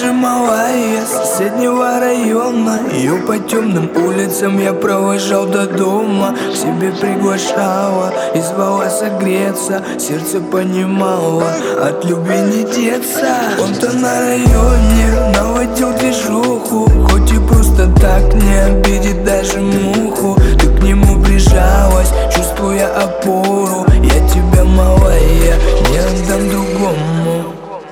же малая, соседнего района. Ее по темным улицам я провожал до дома. К себе приглашала и звала согреться. Сердце понимало, от любви не деться. Он-то на районе наводил движуху, хоть и просто так не обидит даже муху. Ты к нему прижалась, чувствуя опору. Я тебя, малая, не отдам другому.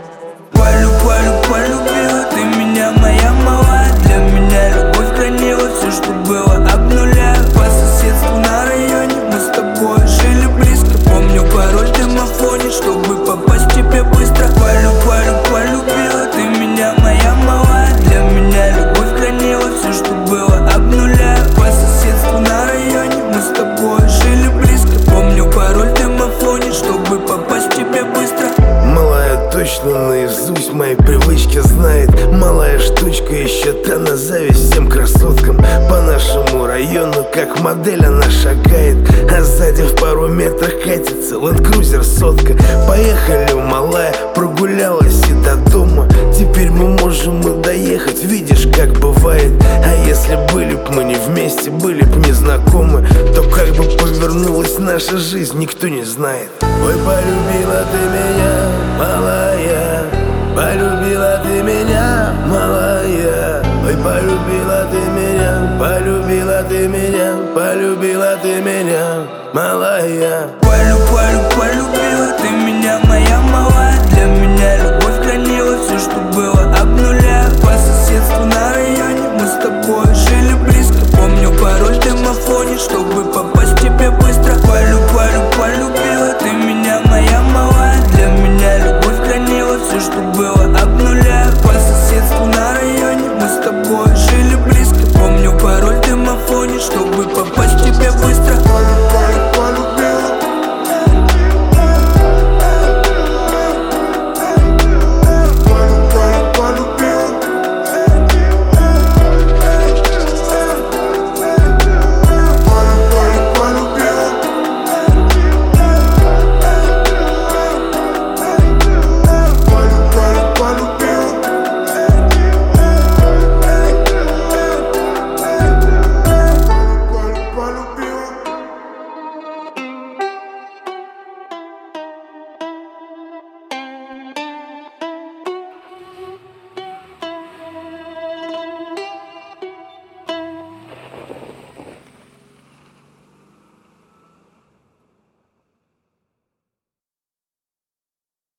Полюбила ты меня, моя малая. Для меня любовь хранила все, что было об нуля. По соседству на районе мы с тобой жили близко. Помню пароль в домофоне, чтобы попасть к тебе быстро. Полюбила ты меня, моя малая. Для меня любовь хранила все, что было об нуля. По соседству на районе мы с тобой жили близко. Помню пароль в домофоне, чтобы попасть к тебе быстро. Малая точно наизусть мои привычки знает. Малая штучка, еще та на зависть всем красоткам. По нашему району как модель она шагает, а сзади в пару метрах катится ленд-крузер сотка. Поехали, малая, прогулялась и до дома. Теперь мы можем и доехать, видишь, как бывает. А если были б мы не вместе, были б не знакомы, то как бы повернулась наша жизнь, никто не знает. Ой, полюбила ты меня, малая. Полюбила ты меня, малая. Ой, полюбила ты меня, полюбила ты меня, полюбила ты меня, малая.